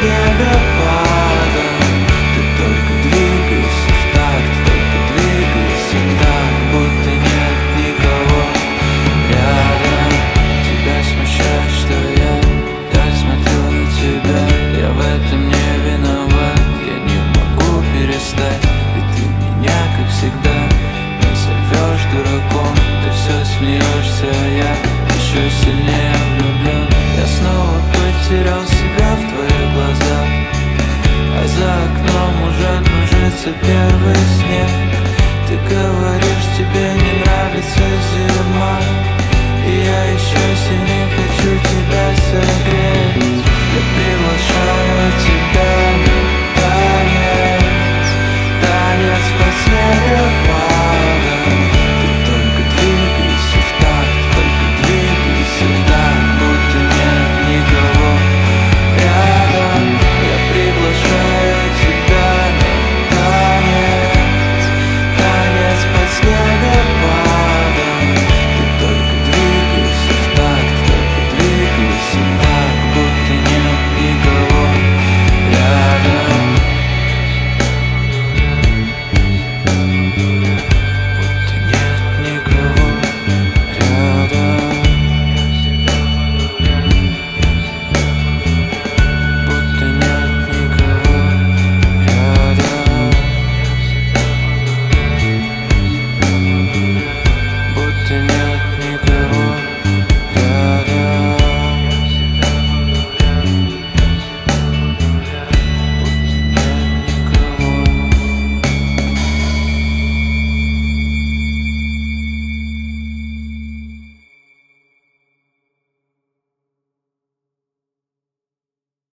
снегопадом. Ты только двигайся в такт, только двигайся так, будто нет никого рядом. Тебя смущает, что я так смотрю на тебя. Я в этом не виноват, я не могу перестать. Ведь ты меня, как всегда, назовешь дураком. Ты все смеешься, а я еще сильнее влюблен. Я снова потерял себя в твоих глазах, а за окном уже кружится первый